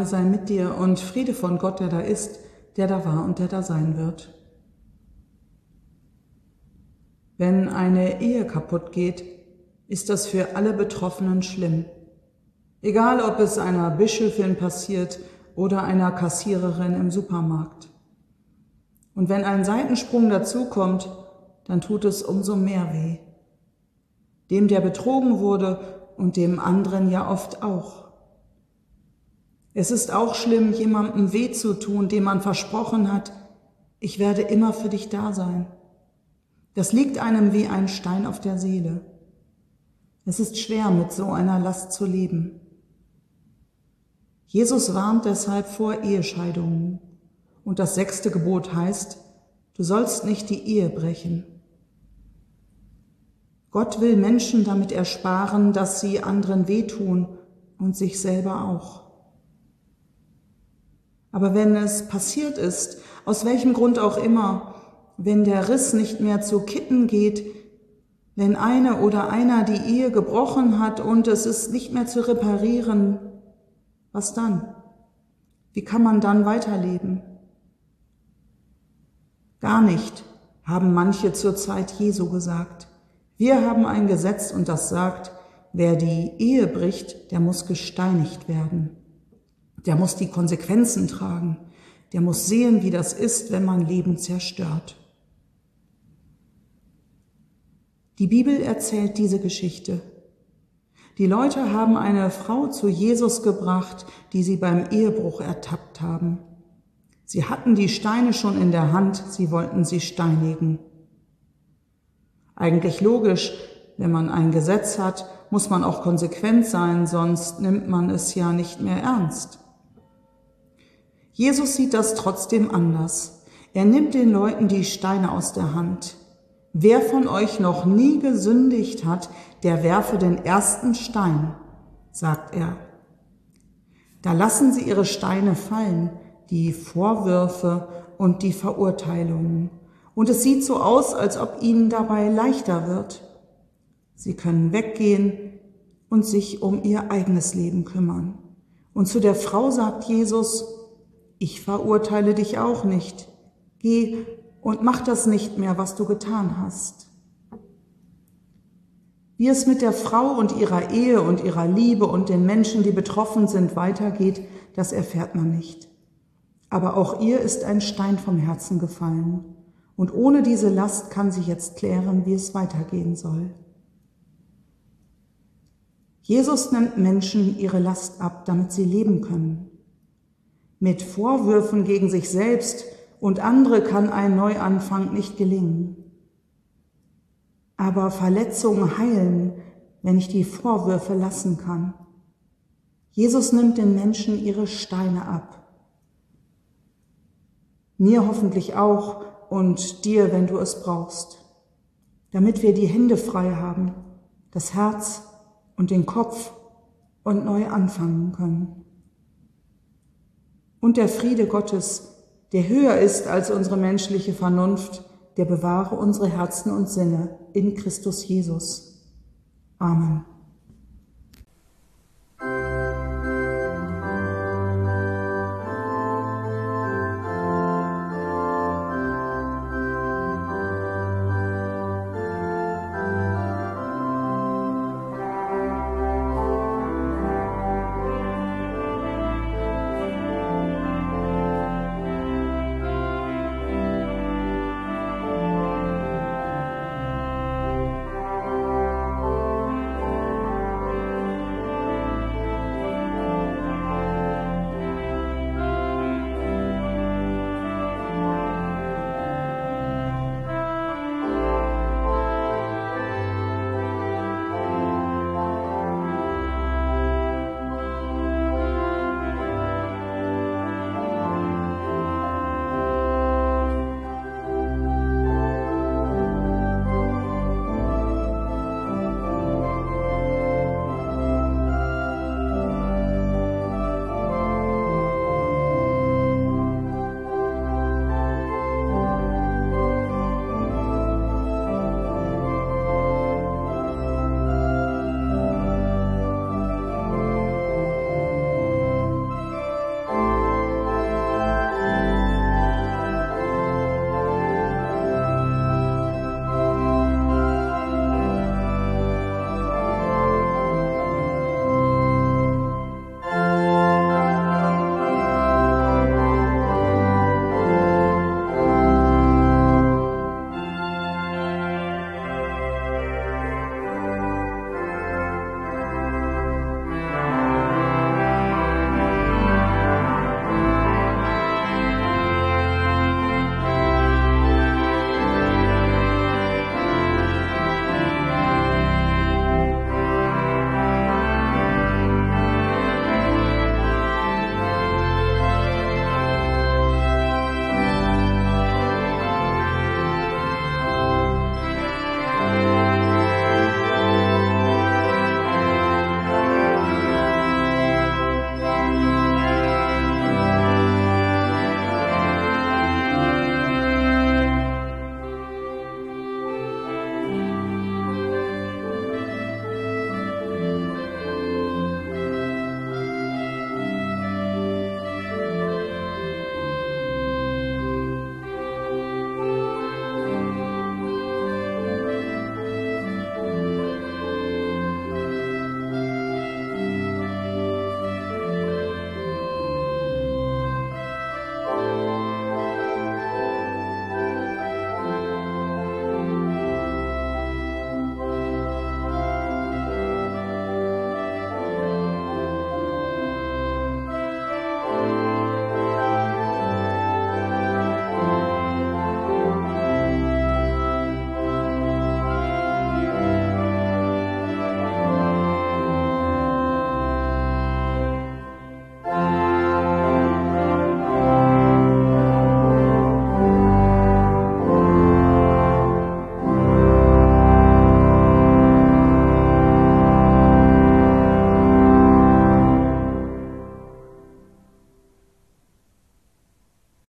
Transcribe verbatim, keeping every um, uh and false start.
Gnade sei mit dir und Friede von Gott, der da ist, der da war und der da sein wird. Wenn eine Ehe kaputt geht, ist das für alle Betroffenen schlimm. Egal, ob es einer Bischöfin passiert oder einer Kassiererin im Supermarkt. Und wenn ein Seitensprung dazukommt, dann tut es umso mehr weh. Dem, der betrogen wurde, und dem anderen ja oft auch. Es ist auch schlimm, jemandem weh zu tun, dem man versprochen hat, ich werde immer für dich da sein. Das liegt einem wie ein Stein auf der Seele. Es ist schwer, mit so einer Last zu leben. Jesus warnt deshalb vor Ehescheidungen. Und das sechste Gebot heißt, du sollst nicht die Ehe brechen. Gott will Menschen damit ersparen, dass sie anderen wehtun und sich selber auch. Aber wenn es passiert ist, aus welchem Grund auch immer, wenn der Riss nicht mehr zu kitten geht, wenn eine oder einer die Ehe gebrochen hat und es ist nicht mehr zu reparieren, was dann? Wie kann man dann weiterleben? Gar nicht, haben manche zur Zeit Jesu gesagt. Wir haben ein Gesetz und das sagt, wer die Ehe bricht, der muss gesteinigt werden. Der muss die Konsequenzen tragen. Der muss sehen, wie das ist, wenn man Leben zerstört. Die Bibel erzählt diese Geschichte. Die Leute haben eine Frau zu Jesus gebracht, die sie beim Ehebruch ertappt haben. Sie hatten die Steine schon in der Hand, sie wollten sie steinigen. Eigentlich logisch, wenn man ein Gesetz hat, muss man auch konsequent sein, sonst nimmt man es ja nicht mehr ernst. Jesus sieht das trotzdem anders. Er nimmt den Leuten die Steine aus der Hand. Wer von euch noch nie gesündigt hat, der werfe den ersten Stein, sagt er. Da lassen sie ihre Steine fallen, die Vorwürfe und die Verurteilungen. Und es sieht so aus, als ob ihnen dabei leichter wird. Sie können weggehen und sich um ihr eigenes Leben kümmern. Und zu der Frau sagt Jesus, ich verurteile dich auch nicht. Geh und mach das nicht mehr, was du getan hast. Wie es mit der Frau und ihrer Ehe und ihrer Liebe und den Menschen, die betroffen sind, weitergeht, das erfährt man nicht. Aber auch ihr ist ein Stein vom Herzen gefallen. Und ohne diese Last kann sie jetzt klären, wie es weitergehen soll. Jesus nimmt Menschen ihre Last ab, damit sie leben können. Mit Vorwürfen gegen sich selbst und andere kann ein Neuanfang nicht gelingen. Aber Verletzungen heilen, wenn ich die Vorwürfe lassen kann. Jesus nimmt den Menschen ihre Steine ab. Mir hoffentlich auch und dir, wenn du es brauchst, damit wir die Hände frei haben, das Herz und den Kopf und neu anfangen können. Und der Friede Gottes, der höher ist als unsere menschliche Vernunft, der bewahre unsere Herzen und Sinne in Christus Jesus. Amen.